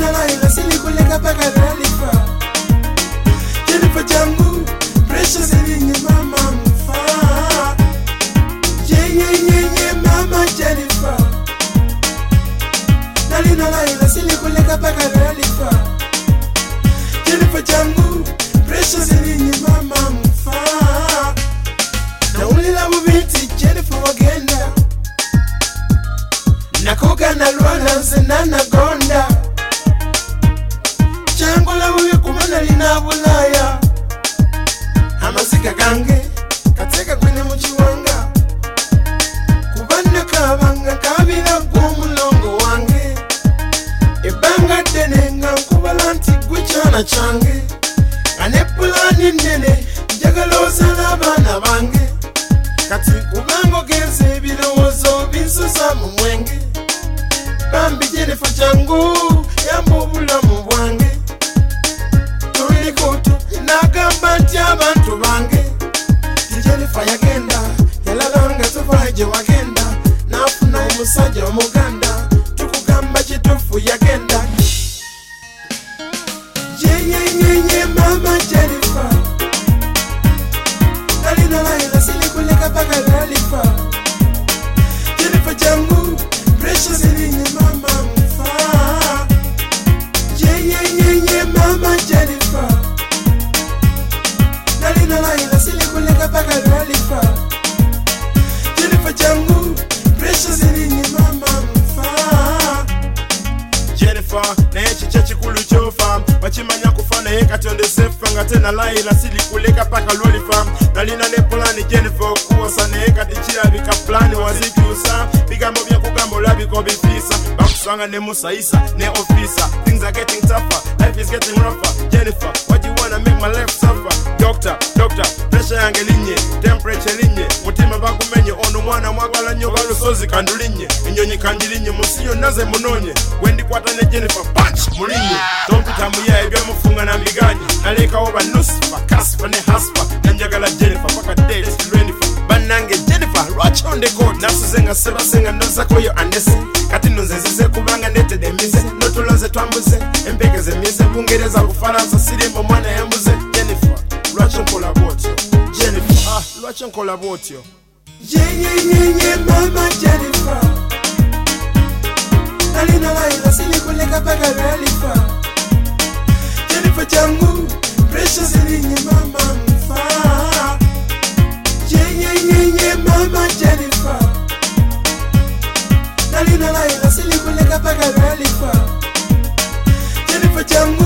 Nalina Laila silikuleka paka Lalifa. Jennifer Jangu, precious elinye mama mfa. Yeah, mama Jennifer. Nalina Laila silikuleka paka Lalifa. Jennifer Jangu, precious elinye mama mfa. Na ulila mubiti Jennifer wagenda. Nakoga na luana nzenana gonda. Changola wewe kumana lina bulaya. Amazika gange kateka kwenye mchiwanga. Kubanda kabanga kabila kumulongo wange. Ebanga denenga kubalanti gwichana change. Anepulani nene njagaloza nabana bange. Kati kubango genze bilowozo binsusa mu mwenge. Bambi Jennifer Jangu yambo bulamu bwange. Tuli kutu inagamba nti abantu bange. Jennifer yagenda yalabanga tuvaje wagenda. Nafuna omusajja omuganda tukugamba kitufu yagenda. Yeah, mama Jennifer. Nalina Laila silikuleka paka Lalifa. Jennifer Jangu, precious elinye mama mfa. Yeah, mama Jennifer. Nalina Laila silikuleka paka Lalifa. Jennifer Jangu, precious elinye mama mfa. Jennifer, na yechi chechi kuluchofa. Wachimanya kufana heka tionde sefa. Ngatena Laila silikuleka paka Lalifa. Nalina nepolani Jennifer kuwasa na heka tichira vika plani waziki usa. Bigambo vya kugambo labi kobifisa. Bakusanga ne musaisa, ne officer. Things are getting tougher, life is getting rougher. Jennifer, what you wanna make my life suffer? Doctor, pressure yange linye, temperature linye. Mutima bakumenye, ono mwana mwagala nyo balusozi kandulinye. Inyonyi kandilinye, musiyo naze munonye. Wendi kwata ne Jennifer, punch, mulinye. Tompita muya ebya mufunga na migani. Naleka oba nusifa, kasfa ne hasfa. Nanjagala Jennifer, paka date, Jennifer. Banange Jennifer, watch on the court. Nasuzenga seba senga noza koyo andese. Kati nonzeze kubanga nete demize. Notuloze twambuze, empekeze mize. Bungereza kufaransa sirimbo mwana yambuze. Jennifer, lwachi nkola botyo. Jennifer, lwachi nkola botyo. Yeah, mama Jennifer. Nalina Laila silikuleka paka Lalifa. Jennifer Jangu, precious elinye mama mfa. Yeah, mama Jennifer. Nalina Laila silikuleka paka Lalifa. Jennifer Jangu,